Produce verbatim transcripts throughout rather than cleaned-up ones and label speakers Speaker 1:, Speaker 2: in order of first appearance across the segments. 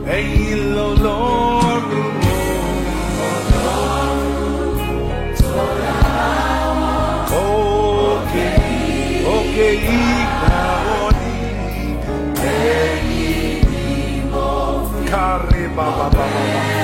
Speaker 1: ẹ̀yin lọ́lọ́run òkè òkè ìgbà òní ẹ̀yin ni mo fi kárí bàbá bàbá.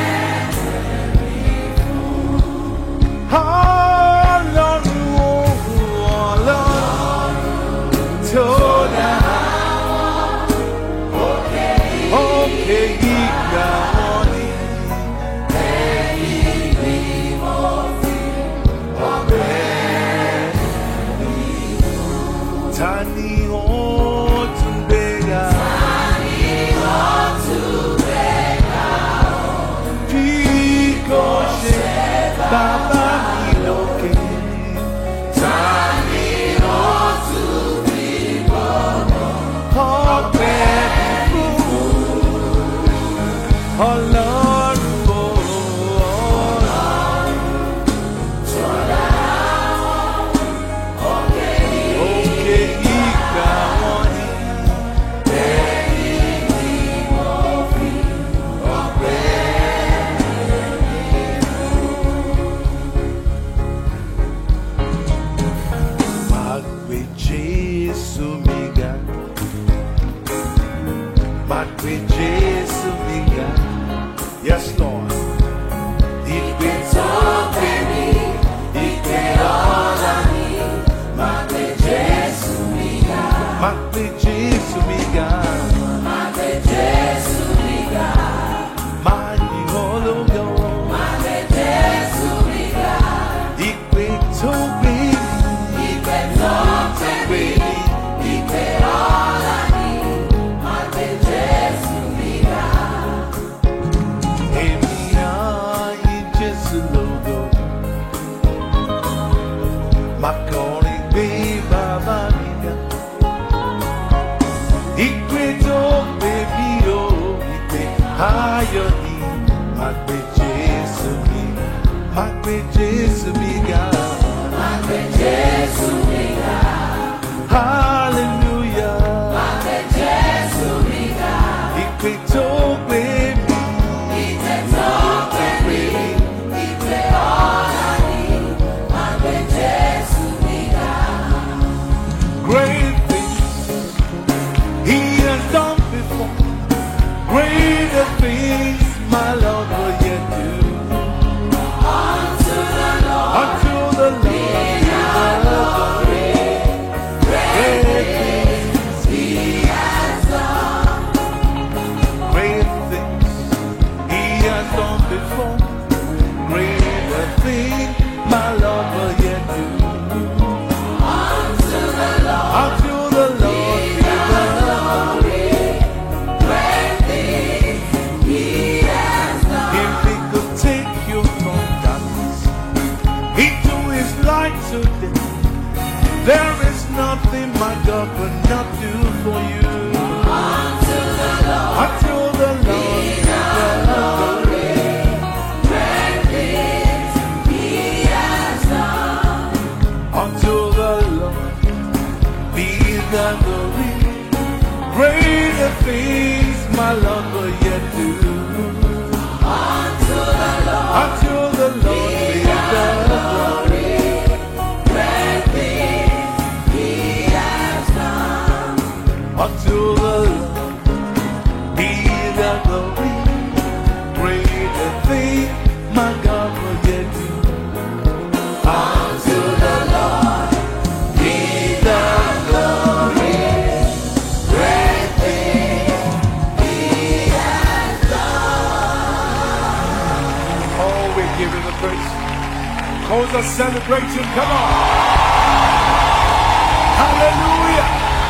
Speaker 2: Celebration, come on. Hallelujah.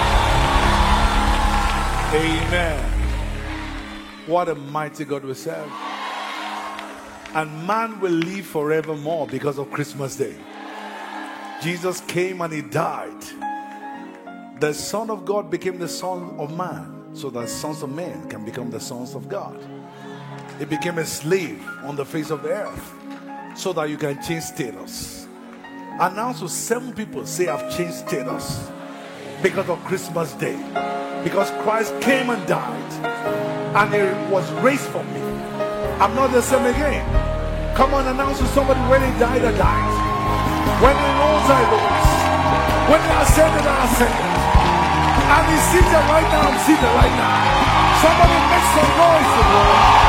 Speaker 2: Amen. What a mighty God we serve. And man will live forevermore because of Christmas Day. Jesus came and he died. The Son of God became the Son of man, so that sons of men can become the sons of God. He became a slave on the face of the earth, so that you can change status. And now so seven people say I've changed status because of Christmas Day. Because Christ came and died and he was raised for me. I'm not the same again. Come on, announce to somebody, when he died, I died. When he rose, I rose. When he ascended, I ascended. And he's seated right now, I'm seated right now. Somebody make some noise to the Lord.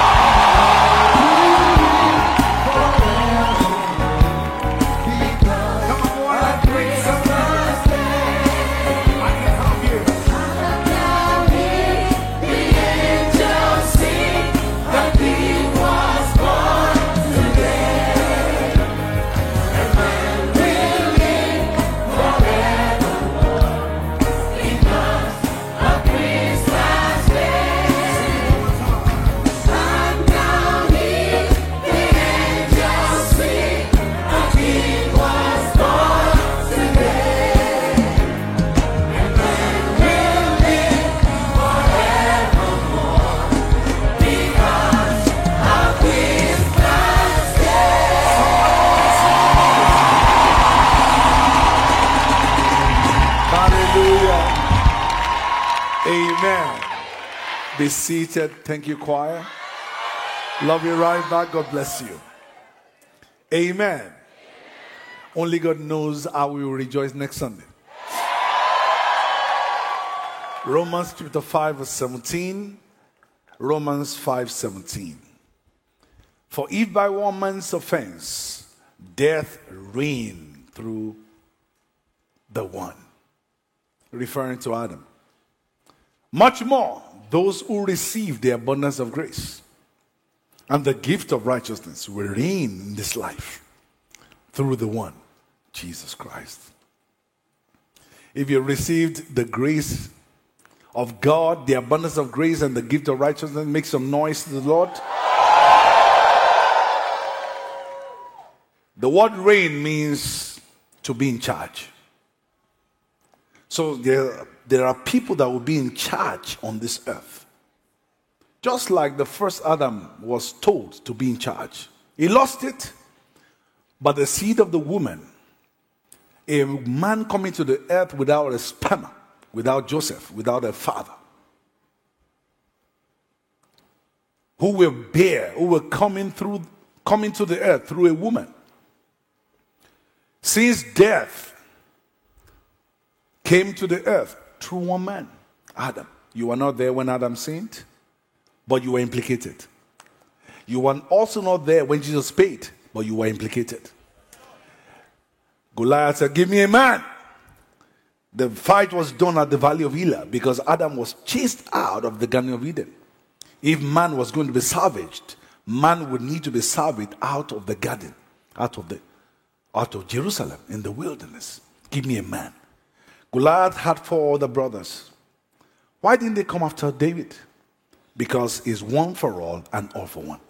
Speaker 2: Amen. Be seated. Thank you, choir. Love you right back. God bless you. Amen. Amen. Only God knows how we will rejoice next Sunday. Romans chapter five verse seventeen. Romans five seventeen. For if by one man's offense death reigned through the one, referring to Adam, much more those who receive the abundance of grace and the gift of righteousness will reign in this life through the one, Jesus Christ. If you received the grace of God, the abundance of grace and the gift of righteousness, make some noise to the Lord. The word reign means to be in charge. So there, there are people that will be in charge on this earth. Just like the first Adam was told to be in charge. He lost it, but the seed of the woman, a man coming to the earth without a sperm, without Joseph, without a father, who will bear, who will come in through, come into the earth through a woman. Since death came to the earth through one man, Adam. You were not there when Adam sinned, but you were implicated. You were also not there when Jesus paid, but you were implicated. Goliath said, give me a man. The fight was done at the Valley of Elah because Adam was chased out of the Garden of Eden. If man was going to be salvaged, man would need to be salvaged out of the garden, out of the out of Jerusalem in the wilderness. Give me a man. Goliath had four other brothers. Why didn't they come after David? Because he's one for all and all for one.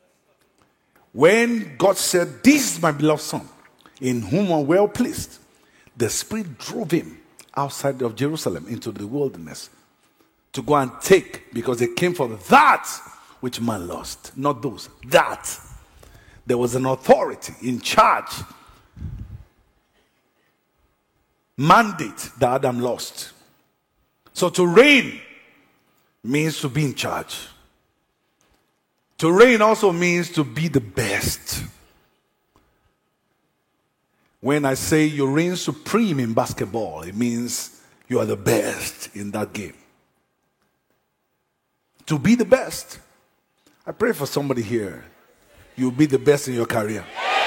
Speaker 2: When God said, this is my beloved son, in whom I'm well pleased, the Spirit drove him outside of Jerusalem into the wilderness to go and take, because they came for that which man lost, not those, that. There was an authority in charge, mandate that Adam lost. So to reign means to be in charge. To reign also means to be the best. When I say you reign supreme in basketball, it means you are the best in that game. To be the best. I pray for somebody here. You'll be the best in your career.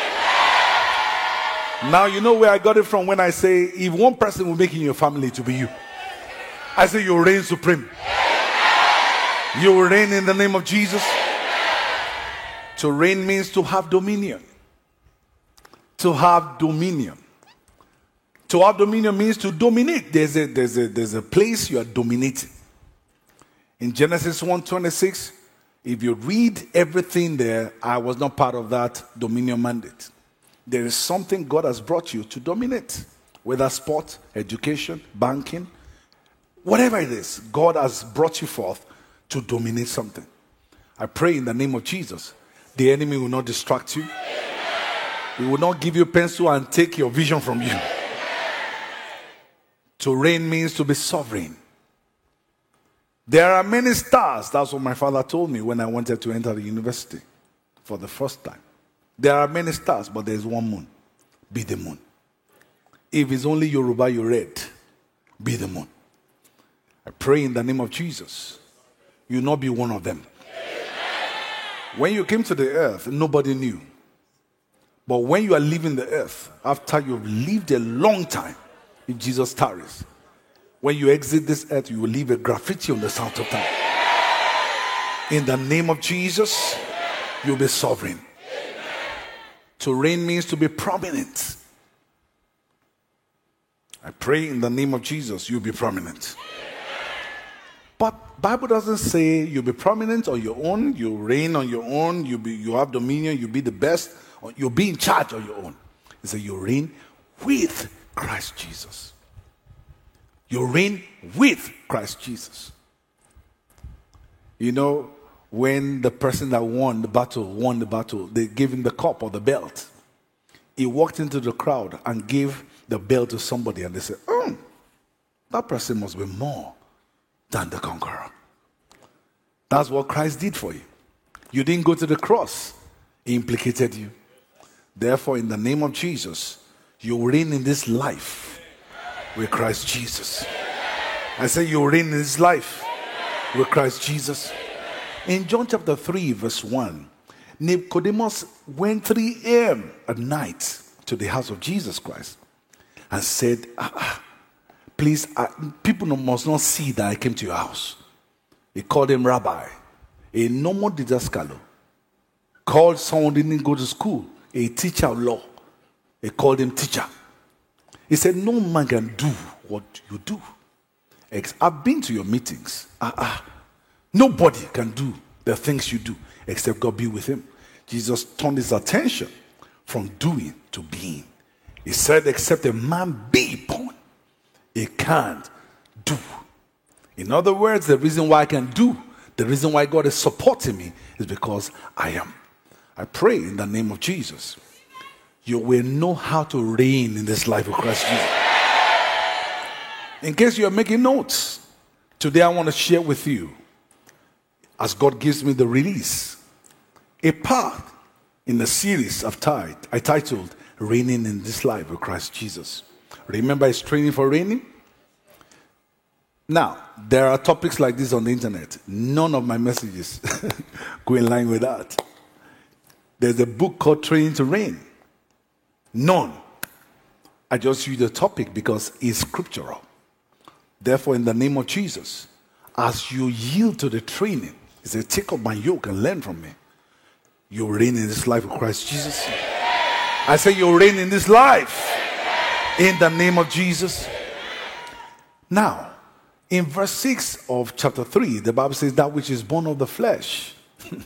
Speaker 2: Now you know where I got it from when I say if one person will make it in your family to be you. I say you reign supreme. You will reign in the name of Jesus. To reign means to have dominion. To have dominion. To have dominion means to dominate. There's a, there's a, there's a place you are dominating. In Genesis one twenty-six, if you read everything there, I was not part of that dominion mandate. There is something God has brought you to dominate. Whether sport, education, banking, whatever it is, God has brought you forth to dominate something. I pray in the name of Jesus, the enemy will not distract you. He will not give you a pencil and take your vision from you. To reign means to be sovereign. There are many stars. That's what my father told me when I wanted to enter the university for the first time. There are many stars, but there's one moon. Be the moon. If it's only Yoruba you read, be the moon. I pray in the name of Jesus, you will not be one of them. When you came to the earth, nobody knew. But when you are leaving the earth, after you've lived a long time, if Jesus tarries, when you exit this earth, you will leave a graffiti on the south of town. In the name of Jesus, you'll be sovereign. To reign means to be prominent. I pray in the name of Jesus, you'll be prominent. But Bible doesn't say you'll be prominent on your own, you reign on your own, you be you have dominion, you'll be the best, or you'll be in charge on your own. It says you reign with Christ Jesus. You reign with Christ Jesus. You know, when the person that won the battle won the battle, they gave him the cup or the belt. He walked into the crowd and gave the belt to somebody, and they said, oh, that person must be more than the conqueror. That's what Christ did for you. You didn't go to the cross. He implicated you. Therefore, in the name of Jesus, you reign in this life with Christ Jesus. I say you reign in this life with Christ Jesus. In John chapter three, verse one, Nicodemus went three a.m. at night to the house of Jesus Christ and said, ah, ah, please, uh, people must not see that I came to your house. He called him rabbi, a normal didascalo. Called someone who didn't go to school, a teacher of law. He called him teacher. He said, no man can do what you do. I've been to your meetings. Ah, ah. Nobody can do the things you do except God be with him. Jesus turned his attention from doing to being. He said, except a man be born, he can't do. In other words, the reason why I can do, the reason why God is supporting me is because I am. I pray in the name of Jesus, you will know how to reign in this life of Christ Jesus. In case you are making notes, today I want to share with you, as God gives me the release, a part in the series I've tied, I titled, Reigning in this Life of Christ Jesus. Remember, it's training for reigning. Now, there are topics like this on the internet. None of my messages go in line with that. There's a book called Training to Reign. None. I just use the topic because it's scriptural. Therefore, in the name of Jesus, as you yield to the training, he said, take up my yoke and learn from me. You reign in this life of Christ Jesus. I say you reign in this life in the name of Jesus. Now, in verse six of chapter three, the Bible says that which is born of the flesh.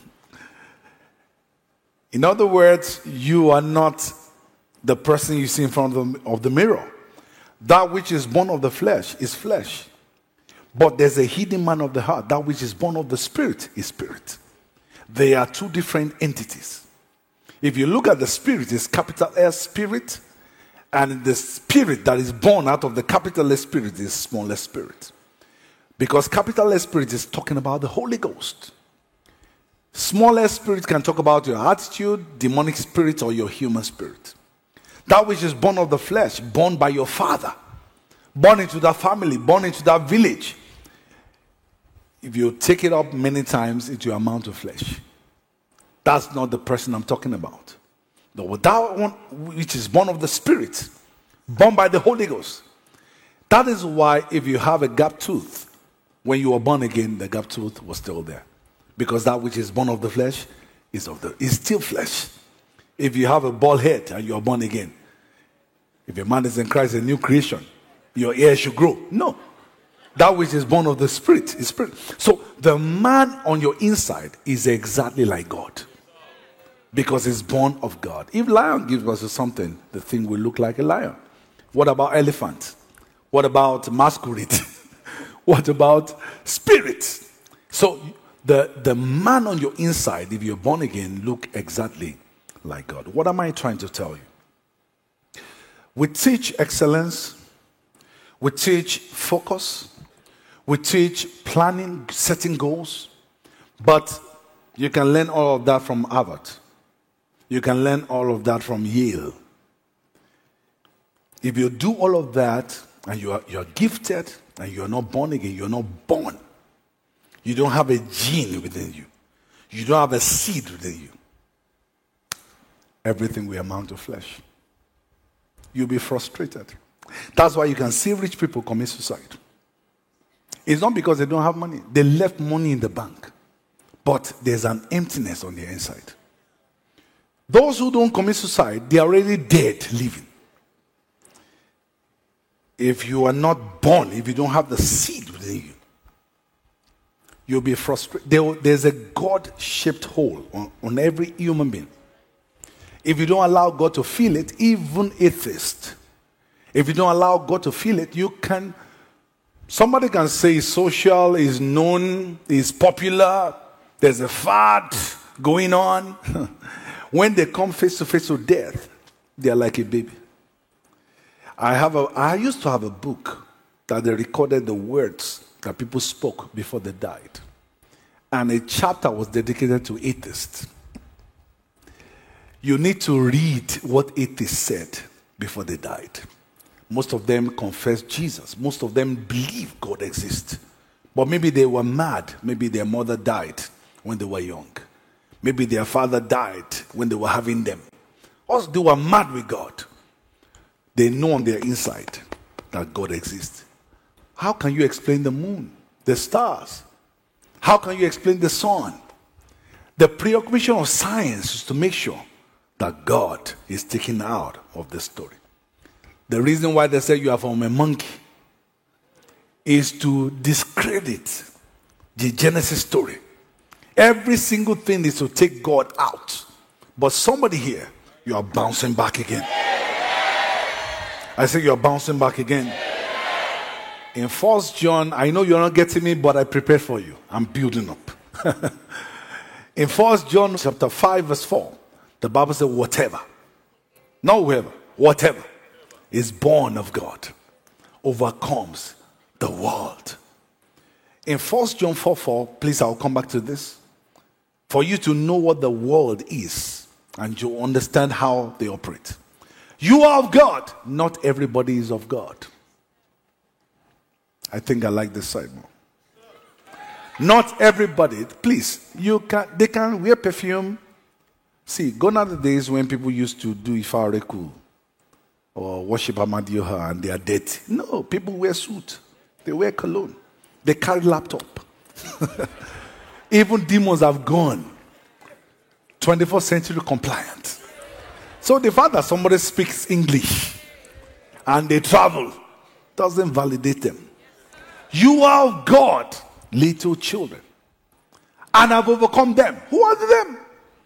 Speaker 2: In other words, you are not the person you see in front of the, of the mirror. That which is born of the flesh is flesh. But there's a hidden man of the heart. That which is born of the spirit is spirit. They are two different entities. If you look at the spirit, it's capital S spirit, and the spirit that is born out of the capital S spirit is small s spirit. Because capital S spirit is talking about the Holy Ghost. Small s spirit can talk about your attitude, demonic spirit, or your human spirit. That which is born of the flesh, born by your father, born into that family, born into that village. If you take it up many times, it will amount to flesh. That's not the person I'm talking about. The that one which is born of the Spirit, born by the Holy Ghost. That is why if you have a gap tooth, when you were born again, the gap tooth was still there. Because that which is born of the flesh is of the is still flesh. If you have a bald head and you are born again, if a man is in Christ, a new creation, your hair should grow. No. That which is born of the Spirit is Spirit. So the man on your inside is exactly like God. Because it's born of God. If lion gives us something, the thing will look like a lion. What about elephant? What about masquerade? What about spirit? So the, the man on your inside, if you're born again, look exactly like God. What am I trying to tell you? We teach excellence. We teach focus. We teach planning, setting goals, but you can learn all of that from Harvard. You can learn all of that from Yale. If you do all of that and you are, you are gifted and you are not born again, you are not born. You don't have a gene within you. You don't have a seed within you. Everything will amount to flesh. You'll be frustrated. That's why you can see rich people commit suicide. It's not because they don't have money. They left money in the bank. But there's an emptiness on their inside. Those who don't commit suicide, they are already dead living. If you are not born, if you don't have the seed within you, you'll be frustrated. There, there's a God-shaped hole on, on every human being. If you don't allow God to feel it, even atheists, if you don't allow God to feel it, you can, somebody can say it's social, is known, is popular, there's a fad going on. When they come face to face with death, they are like a baby. I have a, I used to have a book that they recorded the words that people spoke before they died. And a chapter was dedicated to atheists. You need to read what atheists said before they died. Most of them confessed Jesus. Most of them believe God exists. But maybe they were mad. Maybe their mother died when they were young. Maybe their father died when they were having them. Or they were mad with God. They know on their inside that God exists. How can you explain the moon, the stars? How can you explain the sun? The preoccupation of science is to make sure that God is taken out of the story. The reason why they say you are from a monkey is to discredit the Genesis story. Every single thing is to take God out. But somebody here, you are bouncing back again. I say you are bouncing back again. In First John, I know you're not getting me, but I prepared for you. I'm building up. In First John chapter five, verse four, the Bible says, whatever, not whoever, whatever is born of God overcomes the world. In First John four four, please, I'll come back to this. For you to know what the world is and to understand how they operate. You are of God. Not everybody is of God. I think I like this side more. Not everybody. Please, you can. They can wear perfume. See, gone are the days when people used to do Ifareku or worship Amadioha and they are dead. No, people wear suit. They wear cologne. They carry laptop. Even demons have gone. twenty-first century compliant. So the fact that somebody speaks English and they travel doesn't validate them. You are of God, little children, and have overcome them. Who are them?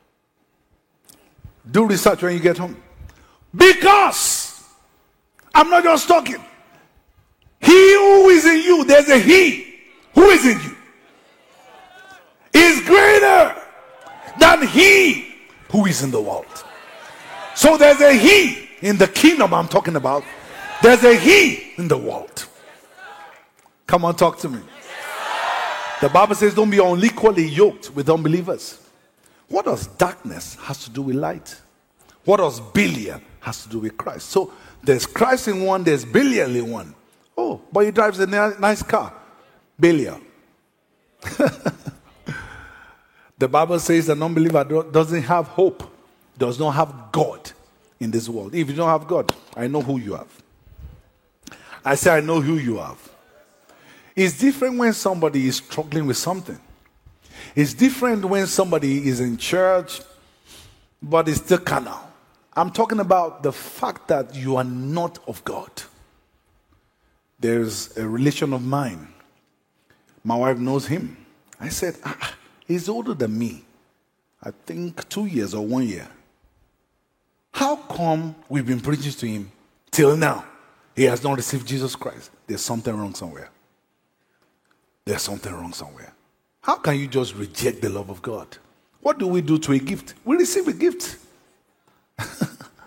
Speaker 2: Do research when you get home. Because I'm not just talking. He who is in you, there's a he who is in you, is greater than he who is in the world. So there's a he in the kingdom I'm talking about. There's a he in the world. Come on, talk to me. The Bible says don't be unequally yoked with unbelievers. What does darkness has to do with light? What does billion has to do with Christ? So there's Christ in one, there's billion in one. Oh, but he drives a nice car. Billion. The Bible says an unbeliever doesn't have hope, does not have God in this world. If you don't have God, I know who you have. I say I know who you have. It's different when somebody is struggling with something. It's different when somebody is in church, but is still carnal. I'm talking about the fact that you are not of God. There's a relation of mine. My wife knows him. I said, ah, he's older than me. I think two years or one year. How come we've been preaching to him till now? He has not received Jesus Christ. There's something wrong somewhere. There's something wrong somewhere. How can you just reject the love of God? What do we do to a gift? We receive a gift.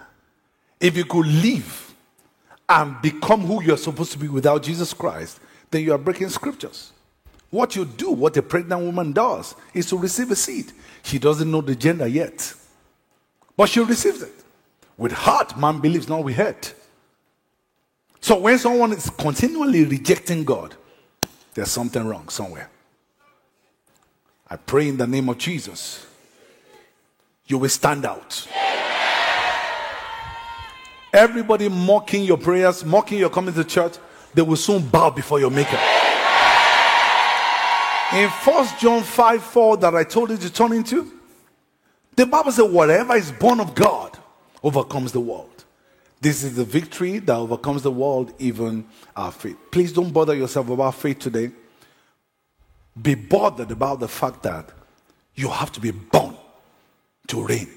Speaker 2: If you could live and become who you're supposed to be without Jesus Christ, then you are breaking scriptures. What you do, what a pregnant woman does, is to receive a seed. She doesn't know the gender yet, but she receives it. With heart, man believes, not with head. So when someone is continually rejecting God, there's something wrong somewhere. I pray in the name of Jesus, you will stand out. Everybody mocking your prayers, mocking your coming to church, they will soon bow before your maker. In First John five four that I told you to turn into, the Bible says whatever is born of God overcomes the world. This is the victory that overcomes the world, even our faith. Please don't bother yourself about faith today. Be bothered about the fact that you have to be born to reign.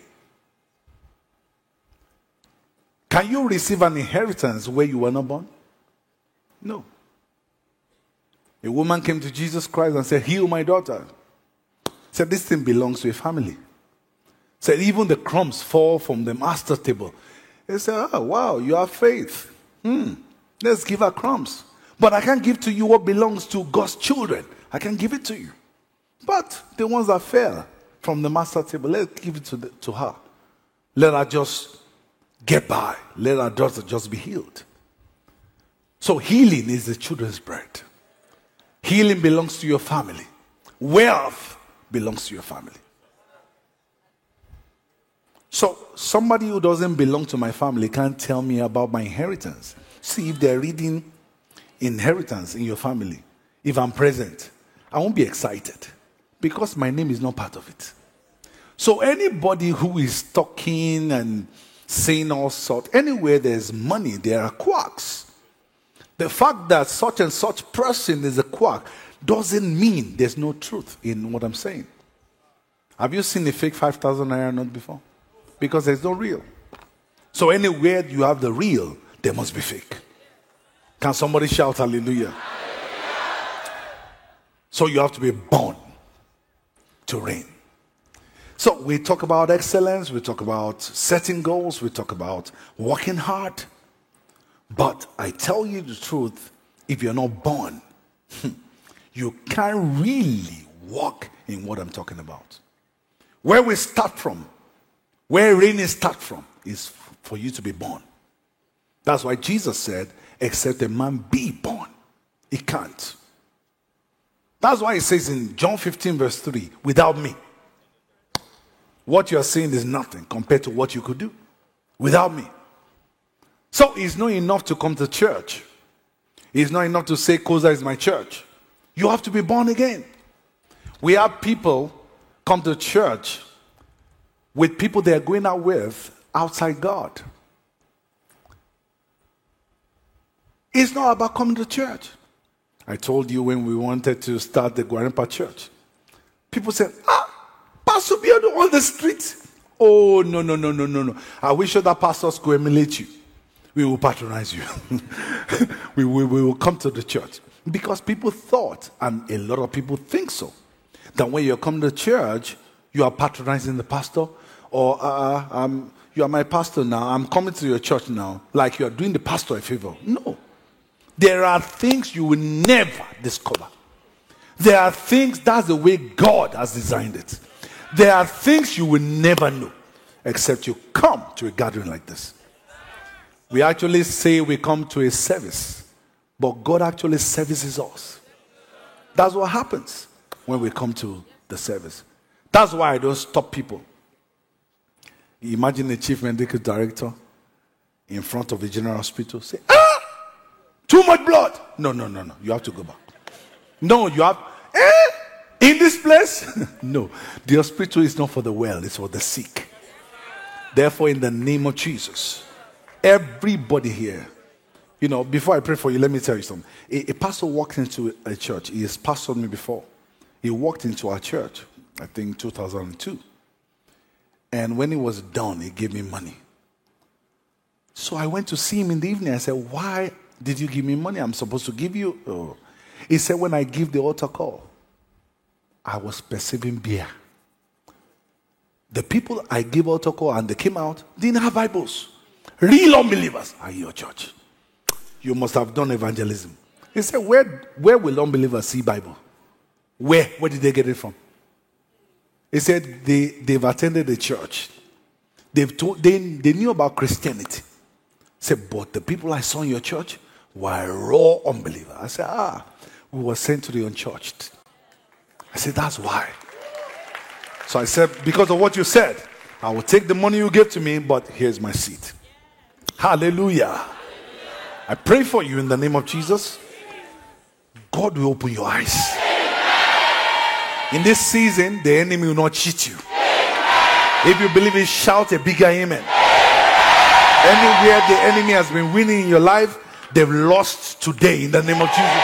Speaker 2: Can you receive an inheritance where you were not born? No. A woman came to Jesus Christ and said, heal my daughter. Said, this thing belongs to a family. Said, even the crumbs fall from the master's table. He said, oh, wow, you have faith. Hmm. Let's give her crumbs. But I can't give to you what belongs to God's children. I can give it to you. But the ones that fell from the master's table, let's give it to, the, to her. Let her just get by. Let our daughter just be healed. So healing is the children's bread. Healing belongs to your family. Wealth belongs to your family. So somebody who doesn't belong to my family can't tell me about my inheritance. See, if they're reading inheritance in your family, if I'm present, I won't be excited because my name is not part of it. So anybody who is talking and saying all sorts, anywhere there's money, there are quacks. The fact that such and such person is a quack doesn't mean there's no truth in what I'm saying. Have you seen a fake five thousand naira note before? Because there's no real. So anywhere you have the real, there must be fake. Can somebody shout hallelujah? So you have to be born to reign. So we talk about excellence, we talk about setting goals, we talk about working hard. But I tell you the truth, if you're not born, you can't really walk in what I'm talking about. Where we start from, where reigning starts from, is for you to be born. That's why Jesus said, except a man be born, he can't. That's why it says in John fifteen verse three, without me, what you're saying is nothing compared to what you could do without me. So it's not enough to come to church. It's not enough to say Koza is my church. You have to be born again. We have people come to church with people they are going out with outside God. It's not about coming to church. I told you when we wanted to start the Guarimpa church, people said, ah, Pastor Biodo on the street. Oh, no, no, no, no, no, no. I wish other pastors could emulate you. We will patronize you. we, we, we will come to the church. Because people thought, and a lot of people think so, that when you come to church, you are patronizing the pastor, or uh, um, you are my pastor now, I'm coming to your church now, like you are doing the pastor a favor. No. There are things you will never discover. There are things, that's the way God has designed it. There are things you will never know, except you come to a gathering like this. We actually say we come to a service, but God actually services us. That's what happens when we come to the service. That's why I don't stop people. Imagine a chief medical director in front of a general hospital say, ah, too much blood. No, no, no, no. You have to go back. No, you have, eh, in this place? No, the hospital is not for the well, it's for the sick. Therefore, in the name of Jesus, everybody here, you know, before I pray for you, let me tell you something. A, a pastor walked into a church. He has pastored me before. He walked into our church, I think two thousand two. And when he was done, he gave me money. So I went to see him in the evening. I said, why did you give me money? I'm supposed to give you. Oh. He said, when I give the altar call, I was perceiving beer. The people I gave altar call and they came out, didn't have Bibles. Real unbelievers are in your church. You must have done evangelism. He said, where, where will unbelievers see Bible? Where? Where did they get it from? He said, they, they've attended the church. They've told, they, they knew about Christianity. He said, but the people I saw in your church were raw unbelievers. I said, ah, we were sent to the unchurched. I said, that's why. So I said, because of what you said, I will take the money you gave to me, but here's my seat. Hallelujah. I pray for you in the name of Jesus. God will open your eyes. In this season, the enemy will not cheat you. If you believe it, shout a bigger amen. Anywhere the enemy has been winning in your life, they've lost today in the name of Jesus.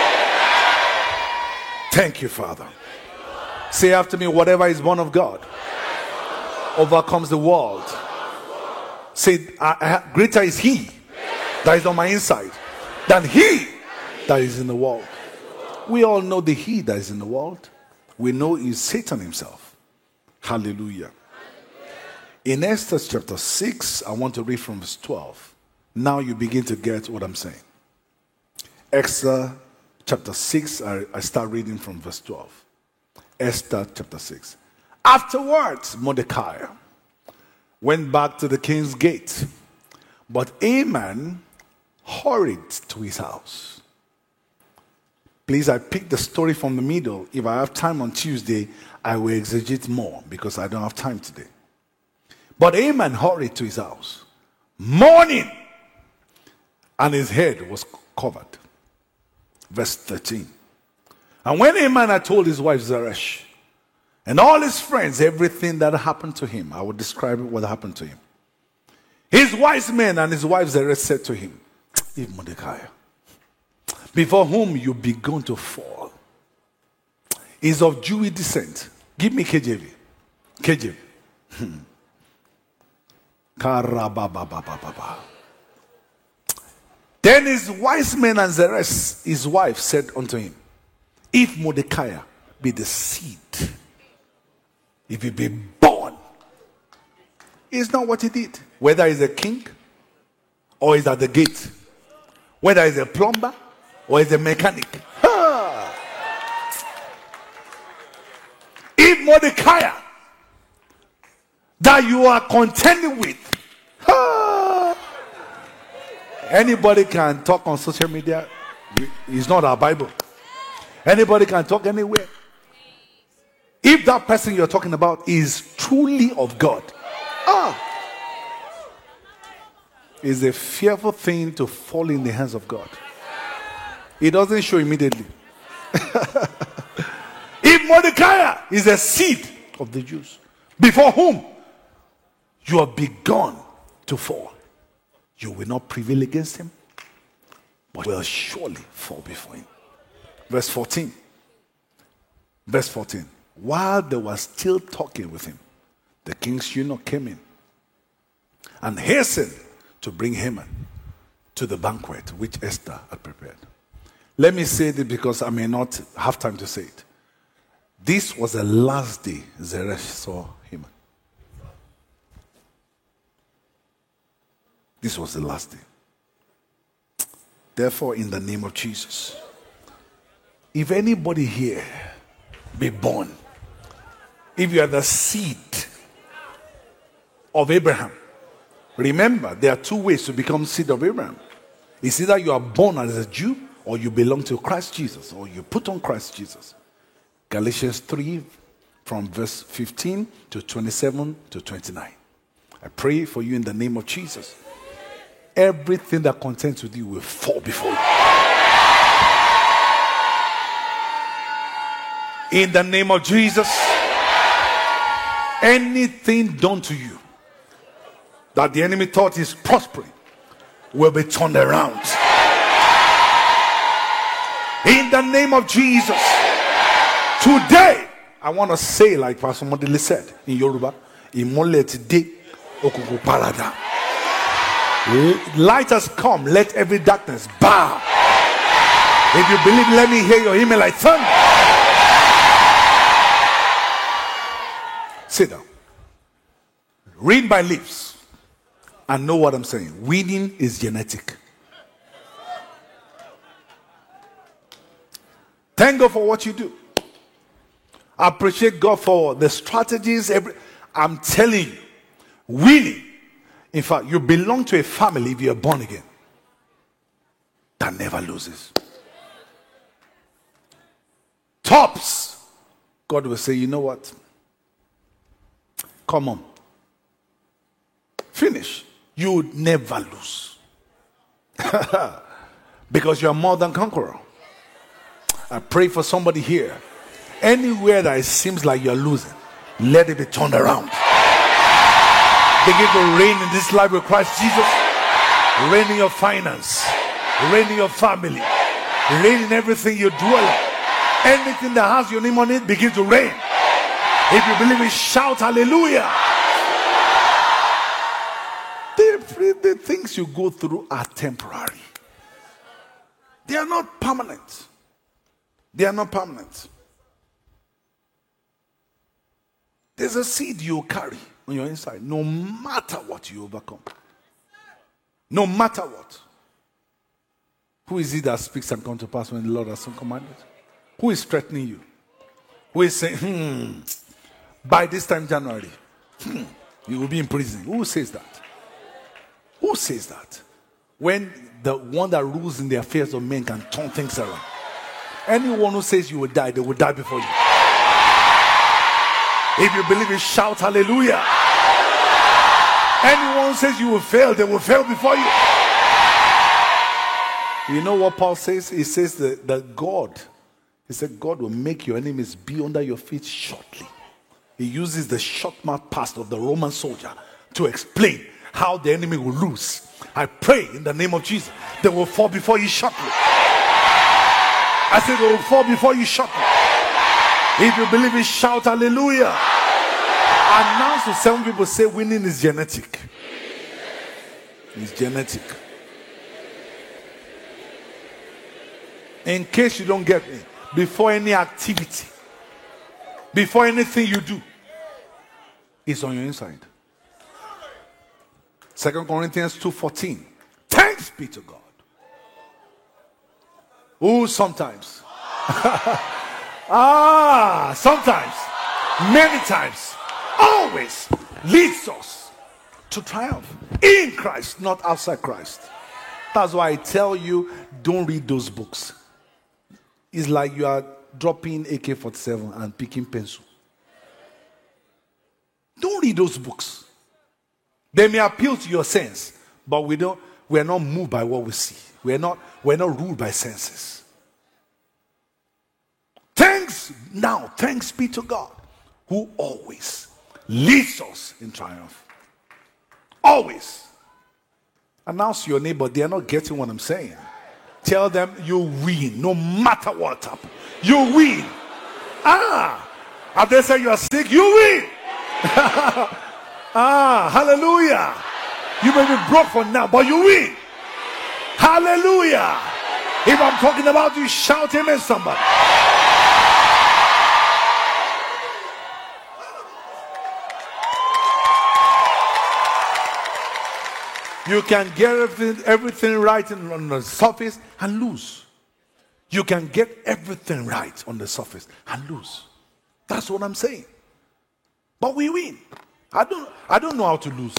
Speaker 2: Thank you, Father. Say after me, whatever is born of God overcomes the world. Say, I, I, greater is he that is on my inside than he that is in the world. We all know the he that is in the world. We know is Satan himself. Hallelujah. In Esther chapter six, I want to read from verse twelve. Now you begin to get what I'm saying. Esther chapter six, I, I start reading from verse twelve. Esther chapter six. Afterwards, Mordecai went back to the king's gate, but Haman hurried to his house. Please, I picked the story from the middle. If I have time on Tuesday, I will exegete more because I don't have time today. But Haman hurried to his house, mourning, and his head was covered. Verse thirteen. And when Haman had told his wife Zeresh and all his friends everything that happened to him, I will describe what happened to him. His wise men and his wife Zeresh said to him, if Mordecai, before whom you begun to fall, is of Jewish descent. Give me K J V. K J V. Hmm. Then his wise men and Zeresh, his wife, said unto him, if Mordecai be the seed, if he be born, it's not what he did. Whether he's a king or he's at the gate, whether he's a plumber or he's a mechanic. Ha! If Mordecai that you are contending with, ha! Anybody can talk on social media. It's not our Bible. Anybody can talk anywhere. If that person you're talking about is truly of God, ah, it's a fearful thing to fall in the hands of God. It doesn't show immediately. If Mordecai is a seed of the Jews, before whom you have begun to fall, you will not prevail against him, but will surely fall before him. Verse fourteen. Verse fourteen. While they were still talking with him, the king's eunuch came in and hastened to bring Haman to the banquet which Esther had prepared. Let me say this because I may not have time to say it. This was the last day Zeresh saw Haman. This was the last day. Therefore, in the name of Jesus, if anybody here be born, if you are the seed of Abraham, remember there are two ways to become seed of Abraham. It's either you are born as a Jew or you belong to Christ Jesus or you put on Christ Jesus. Galatians three from verse fifteen to twenty-seven to twenty-nine. I pray for you in the name of Jesus. Everything that contends with you will fall before you. In the name of Jesus, anything done to you that the enemy thought is prospering will be turned around. In the name of Jesus, today, I want to say like Pastor Modele said in Yoruba, Imole today, okunkun parada. Light has come, let every darkness bow. If you believe, let me hear your amen like thunder. Sit down. Read my lips and know what I'm saying. Winning is genetic. Thank God for what you do. I appreciate God for the strategies. Every, I'm telling you, winning. In fact, you belong to a family if you're born again that never loses. Tops. God will say, you know what? Come on. Finish. You would never lose. Because you are more than conqueror. I pray for somebody here. Anywhere that it seems like you're losing, let it be turned around. Begin to reign in this life with Christ Jesus. Reign in your finance. Reign in your family. Reign in everything you dwell. Anything that has your name on it, begin to reign. If you believe it, shout hallelujah. The, the things you go through are temporary. They are not permanent. They are not permanent. There's a seed you carry on your inside, no matter what you overcome. No matter what. Who is it that speaks and comes to pass when the Lord has so commanded? Who is threatening you? Who is saying, hmm, by this time January, hmm, you will be in prison? Who says that? Who says that? When the one that rules in the affairs of men can turn things around. Anyone who says you will die, they will die before you. If you believe it, shout hallelujah. Anyone who says you will fail, they will fail before you. You know what Paul says? He says that, that God, he said God will make your enemies be under your feet shortly. He uses the short mouth past of the Roman soldier to explain how the enemy will lose. I pray in the name of Jesus, they will fall before you shortly. I said they will fall before you shortly. If you believe it, shout hallelujah. Announce to seven people, say winning is genetic. It's genetic. In case you don't get me, before any activity, before anything you do, it's on your inside. Second Corinthians two fourteen. Thanks be to God. Oh, sometimes. Ah, sometimes, many times, always leads us to triumph in Christ, not outside Christ. That's why I tell you, don't read those books. It's like you are dropping A K forty-seven and picking pencil. Don't read those books. They may appeal to your sense, but we don't. We are not moved by what we see. We are not. We are not ruled by senses. Thanks now, thanks be to God, who always leads us in triumph. Always. Announce to your neighbor, they are not getting what I'm saying. Tell them you win, no matter what happens. You win. Ah, have they said you are sick? You win. Ah, hallelujah. You may be broke for now, but you win. Hallelujah. If I'm talking about you, shout amen, somebody. You can get everything, everything right on the surface and lose. You can get everything right on the surface and lose. That's what I'm saying. But we win. I don't, I don't know how to lose.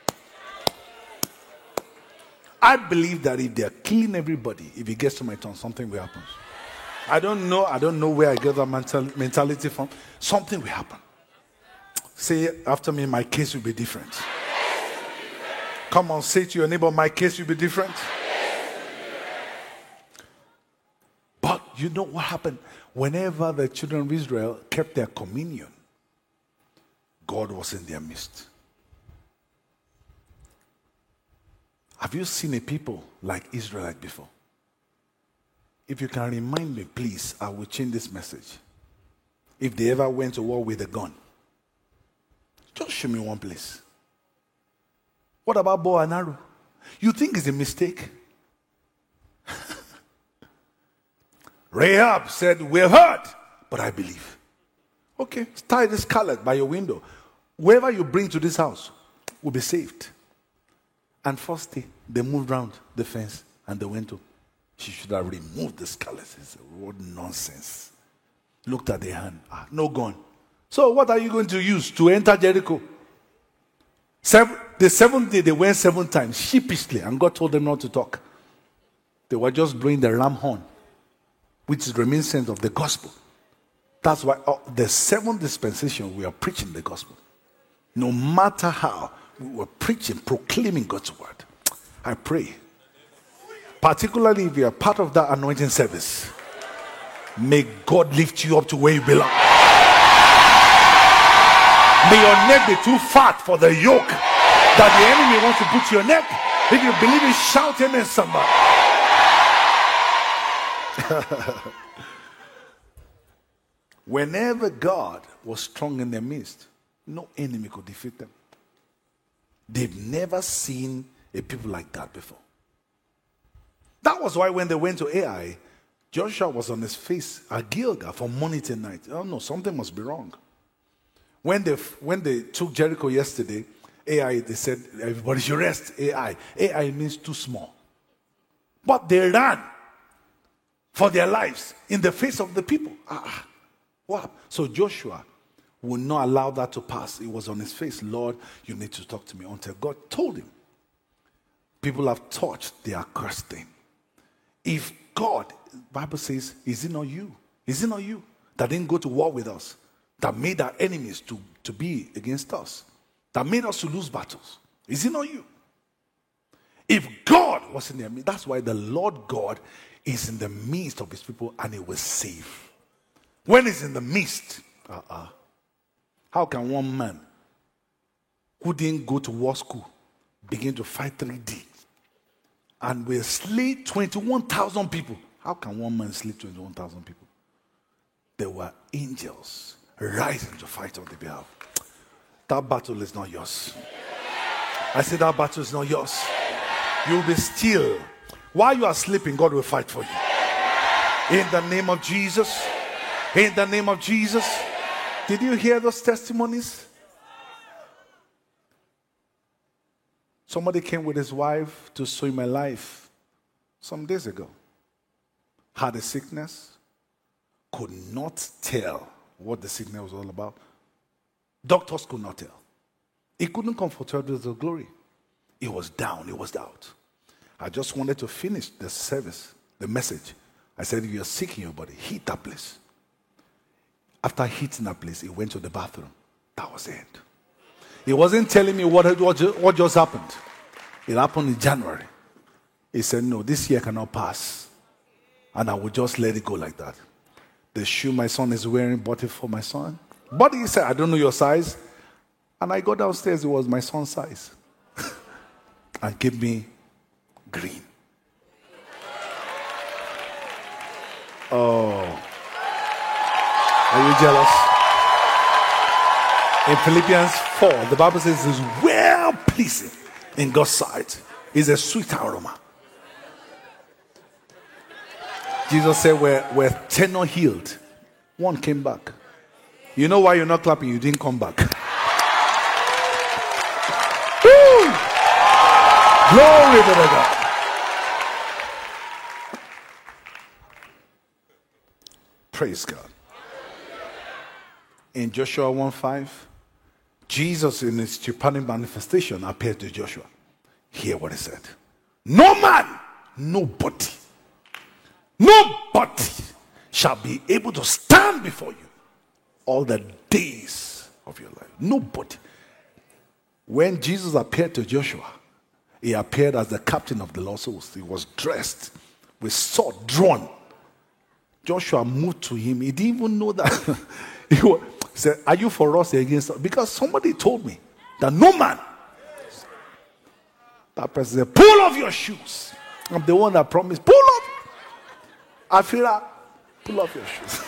Speaker 2: I believe that if they're killing everybody, if it gets to my tongue, something will happen. I don't know. I don't know where I get that mental, mentality from. Something will happen. Say after me, my case will be different. Come on, say to your neighbor, my case will be different. But you know what happened? Whenever the children of Israel kept their communion, God was in their midst. Have you seen a people like Israelite before? If you can remind me, please, I will change this message. If they ever went to war with a gun, just show me one place. What about bow and arrow? You think it's a mistake? Rahab said, we've heard, but I believe. Okay, tie this scarlet by your window. Whoever you bring to this house will be saved. And first day, they moved round the fence and they went to. She should have removed the scarlet. He said, what nonsense. Looked at the hand. Ah, no gun. So what are you going to use to enter Jericho? Seven, the seventh day, they went seven times, sheepishly, and God told them not to talk. They were just blowing the ram horn, which is reminiscent of the gospel. That's why oh, the seventh dispensation, we are preaching the gospel. No matter how, we were preaching, proclaiming God's word. I pray, particularly if you are part of that anointing service, may God lift you up to where you belong. May your neck be too fat for the yoke that the enemy wants to put to your neck. If you believe it, shout amen, somebody. Whenever God was strong in their midst, no enemy could defeat them. They've never seen a people like that before. That was why when they went to Ai, Joshua was on his face at Gilgal from morning till night. Oh no, something must be wrong. When they when they took Jericho yesterday, Ai, they said, everybody should rest. Ai. Ai means too small. But they ran for their lives in the face of the people. Ah, wow. So Joshua would not allow that to pass. It was on his face. Lord, you need to talk to me. Until God told him, people have touched their cursed thing. If God, the Bible says, is it not you? Is it not you that didn't go to war with us? That made our enemies to, to be against us? That made us to lose battles? Is it not you? If God was in their midst, that's why the Lord God is in the midst of his people and he will save. When he's in the midst, uh-uh. How can one man who didn't go to war school begin to fight three D and will slay twenty-one thousand people? How can one man slay twenty-one thousand people? There were angels rising to fight on the behalf. That battle is not yours. I said that battle is not yours. You'll be still. While you are sleeping, God will fight for you. In the name of Jesus. In the name of Jesus. Did you hear those testimonies? Somebody came with his wife to Sow My Life some days ago. Had a sickness. Could not tell what the sickness was all about. Doctors could not tell. He couldn't comfort her with the glory. He was down. He was out. I just wanted to finish the service, the message. I said, if you're sick in your body, heat that place. After heating that place, he went to the bathroom. That was it. He wasn't telling me what, what, what just happened. It happened in January. He said, no, this year cannot pass. And I will just let it go like that. The shoe my son is wearing, bought it for my son. But he said, I don't know your size. And I go downstairs, it was my son's size. And gave me green. Oh. Are you jealous? In Philippians four, the Bible says it's well pleasing in God's sight. It's a sweet aroma. Jesus said, we're, we're ten or healed. One came back. You know why you're not clapping? You didn't come back. Woo! Glory to God. Praise God. In Joshua one five, Jesus in his triumphant manifestation appeared to Joshua. Hear what he said. No man, nobody, nobody shall be able to stand before you all the days of your life. Nobody. When Jesus appeared to Joshua, he appeared as the captain of the lost host. He was dressed with sword drawn. Joshua moved to him. He didn't even know that. He was, said, are you for us or against us? Because somebody told me that no man. That person said, pull off your shoes. I'm the one that promised, pull off. I feel like, pull off your shoes.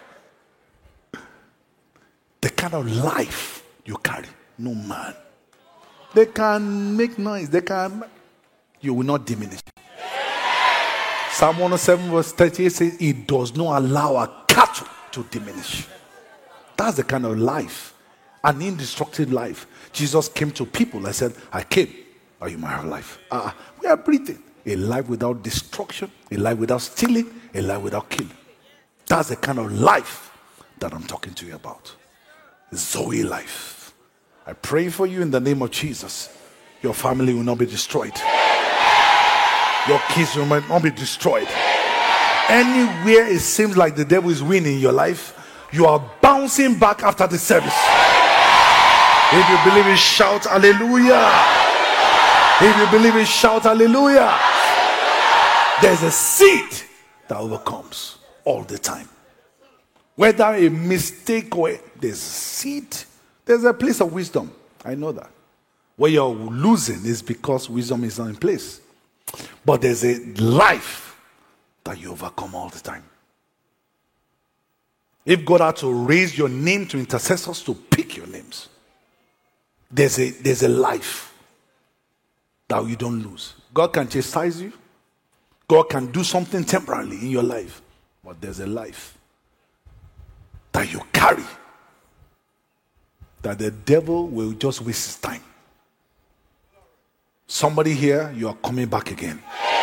Speaker 2: The kind of life you carry, no man. They can make noise. They can. You will not diminish. Psalm one oh seven verse thirty-eight says, it does not allow a cattle to diminish. That's the kind of life, an indestructible life. Jesus came to people and said, I came that you might have life. Uh, we are breathing. a life without destruction, a life without stealing, a life without killing. That's the kind of life that I'm talking to you about. Zoe life. I pray for you in the name of Jesus. Your family will not be destroyed. Your kids will not be destroyed. Anywhere it seems like the devil is winning in your life, you are bouncing back after the service. If you believe it, shout hallelujah. If you believe it, shout hallelujah. There's a seed that overcomes all the time. Whether a mistake or there's a seed, there's a place of wisdom. I know that. Where you're losing is because wisdom is not in place. But there's a life that you overcome all the time. If God had to raise your name to intercessors to pick your names, there's a, there's a life that you don't lose. God can chastise you. God can do something temporarily in your life. But there's a life that you carry that the devil will just waste his time. Somebody here, you are coming back again.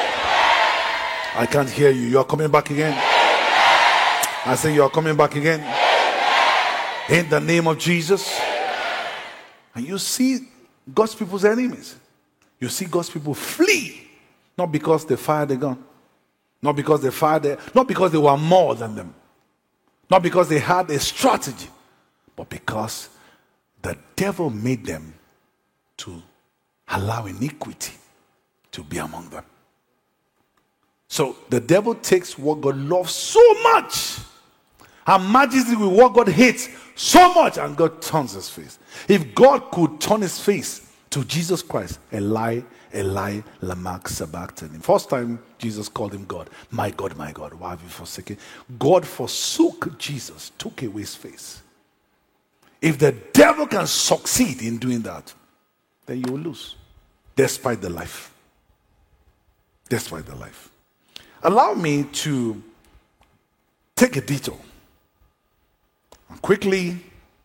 Speaker 2: I can't hear you. You are coming back again. I say you are coming back again. In the name of Jesus. And you see God's people's enemies. You see God's people flee. Not because they fired a gun. Not because they fired a, not because they were more than them. Not because they had a strategy. But because the devil made them to allow iniquity to be among them. So the devil takes what God loves so much and matches it with what God hates so much, and God turns his face. If God could turn his face to Jesus Christ, Eli, Eli, lama sabachthani. First time Jesus called him God. My God, my God, why have you forsaken? God forsook Jesus, took away his face. If the devil can succeed in doing that, then you will lose. Despite the life. Despite the life. Allow me to take a detour and quickly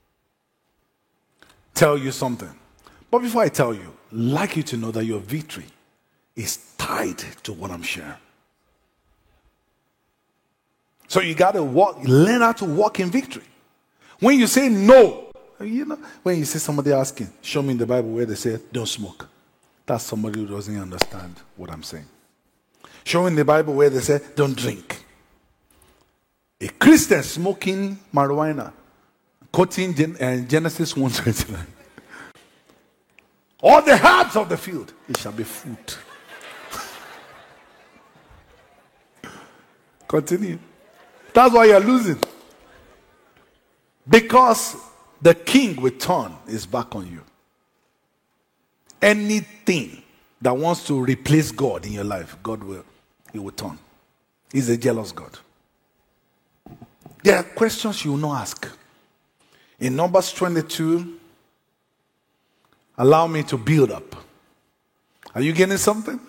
Speaker 2: tell you something. But before I tell you, I'd like you to know that your victory is tied to what I'm sharing. So you got to walk, learn how to walk in victory. When you say no, you know, when you see somebody asking, show me in the Bible where they say, don't smoke. That's somebody who doesn't understand what I'm saying. Show me in the Bible where they say, don't drink. A Christian smoking marijuana, quoting Gen- uh, Genesis one twenty-nine. All the herbs of the field, it shall be food. Continue. That's why you're losing. Because the king will turn his back on you. Anything that wants to replace God in your life, God will, he will turn. He's a jealous God. There are questions you will not ask. In Numbers twenty-two, allow me to build up. Are you getting something?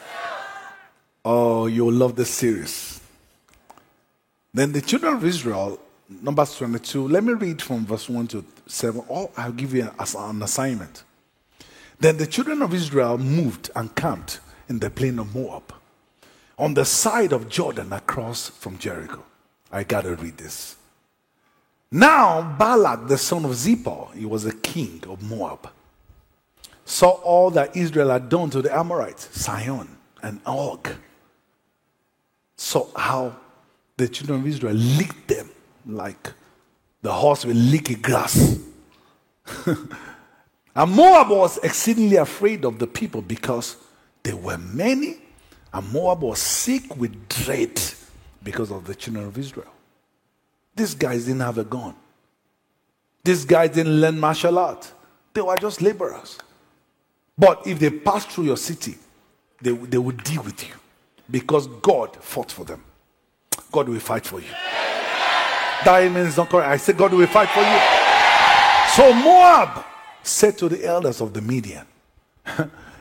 Speaker 2: Oh, you'll love this series. Then the children of Israel, Numbers twenty-two, let me read from verse one to seven. Or I'll give you an assignment. Then the children of Israel moved and camped in the plain of Moab, on the side of Jordan across from Jericho. I gotta read this. Now Balak, the son of Zippor, he was a king of Moab, saw all that Israel had done to the Amorites, Sihon and Og. Saw how the children of Israel licked them like the horse will lick a grass. And Moab was exceedingly afraid of the people because they were many, and Moab was sick with dread because of the children of Israel. These guys didn't have a gun. These guys didn't learn martial art. They were just laborers. But if they passed through your city, they, they would deal with you because God fought for them. God will fight for you. That amen is not correct. I said God will fight for you. So Moab said to the elders of the Midian,